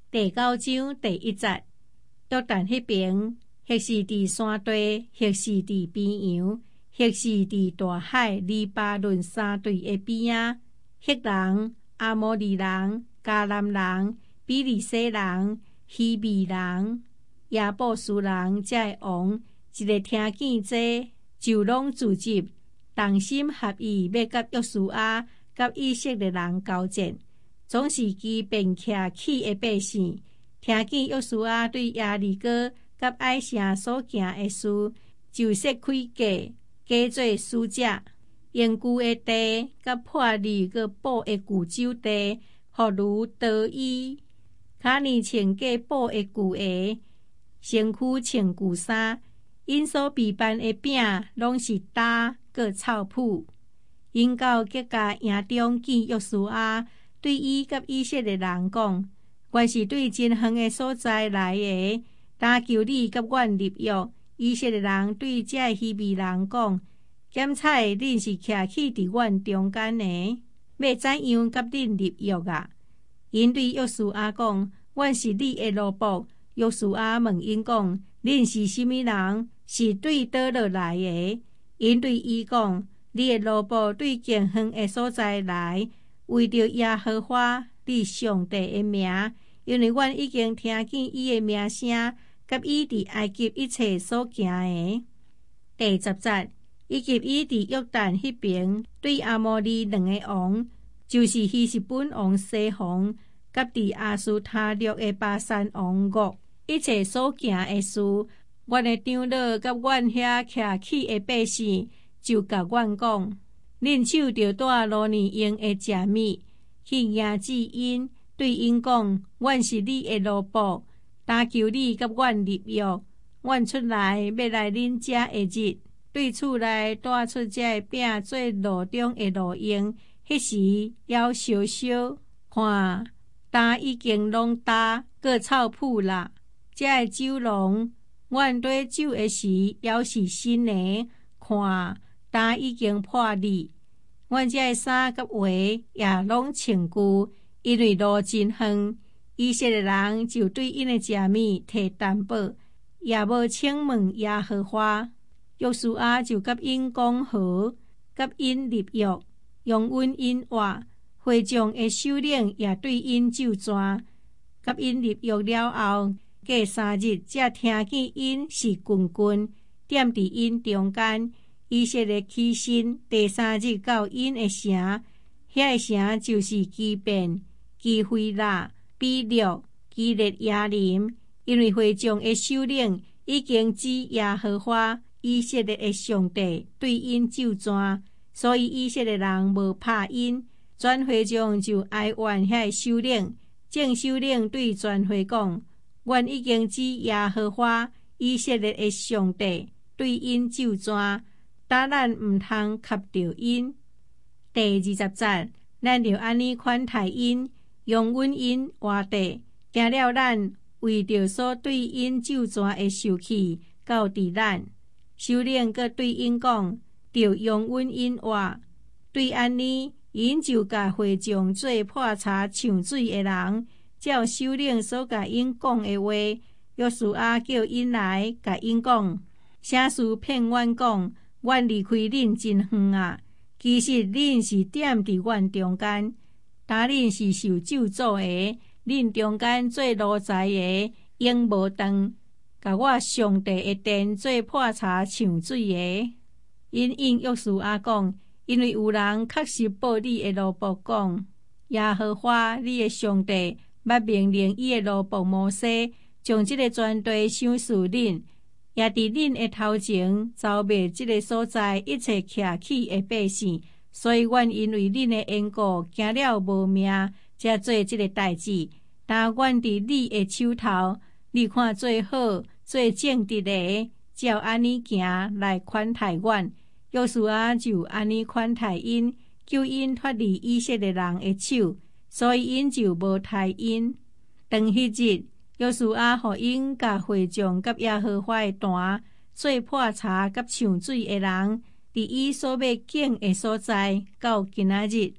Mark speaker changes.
Speaker 1: 第9章第1節，約旦迄邊，或是佇山地，或是佇邊洋，或是佇大海黎巴嫩山地的邊仔，赫人、阿摩利人、迦南人、比利洗人、希未人、亞布斯人，這的王，一個聽見這，就攏聚集，同心合意要甲約書亞甲以色列人交戰。總是欺騙徛起的百姓，聽見約書亞對耶利哥甲愛城所行的事，就設開價，加做使者，用舊的地甲破利個補的舊酒地，互如倒衣，骹呢穿過補的舊鞋，身軀穿舊衫，因所備辦的餅，攏是焦閣臭腐。因到結甲營中見約書亞，對伊甲以色列人講，原是對真遠的所在來的，但求你甲阮立約。以色列人對這希未人講，檢彩恁是徛起佇阮中間的，要怎樣甲恁立約啊？因對約書亞講，阮是你的奴僕。約書亞問因講，恁是啥物人？是對倒落來的？因對伊講，你的奴僕對近遠的所在來，為着耶和華你上帝的名，因為阮已經聽見伊的名聲，甲伊佇埃及一切所行的。第10節，以及伊佇約旦迄邊對阿摩利兩個王，就是希實本王西宏，甲佇亞斯他錄的巴珊王噩，一切所行的事，阮的長老甲阮遐徛起的百姓，就甲阮講。恁手著帶羅尼用的食物去迎接因，對因講：阮是你的奴僕，但求你甲阮立約。阮出來要來恁遮的日，對厝內帶出這餅做路中的路用。迄時還燒燒，看擔已經攏焦，閣臭腐啦。這的酒籠，阮對酒的時還是新的，看擔已經破裂。阮這的衫甲鞋也攏穿舊，因為路真遠。以色列人就對因的食物提擔保，也無請問耶和華。約書亞就甲因講和，甲因立約，用阮因話，會眾的首領也對因就傳，甲因立約了後，過3日才聽見因是棍棍點佇因中間。以色列起身，第3日到因的城，遐的城就是基遍、基非拉、比錄、基列雅琳，因為會眾的首領已經指耶和華以色列的上帝對因就傳，所以以色列人無拍因。全會眾就哀怨遐的首領，眾首領對全會講：阮已經指耶和華以色列的上帝對因就傳。但咱毋通磕着因。第20節，咱就安尼款待因，用阮因話地，行了咱為着所對因就傳的受氣，到佇咱。首領閣對因講，就用阮因話，對安尼，因就甲會眾做破柴搶水的人，照首領所甲因講的話。約書亞叫因來，甲因講，啥事騙阮講。阮離開恁真遠啊！其實恁是點佇阮中間，但恁是受咒詛的。恁中間做奴才的，用無斷，甲我上帝的殿做破柴搶水的。因應約書亞講，因為有人確實報你的奴僕講，耶和華你的上帝捌命令伊的奴僕摩西，將這個全地賞賜恁。也佇恁的頭前遭滅這個所在一切徛起的百姓，所以阮因為恁的緣故驚了無命，才做這個代志。但阮佇你的手頭，你看最好最正直的，照安尼行來款待阮。約書亞就安尼款待因，救因脫離以色列人的手，所以因就無待因。當迄日。約書亞互因甲會眾甲耶和華的壇做破柴甲搶水的人，佇伊所要境的所在，到今仔日。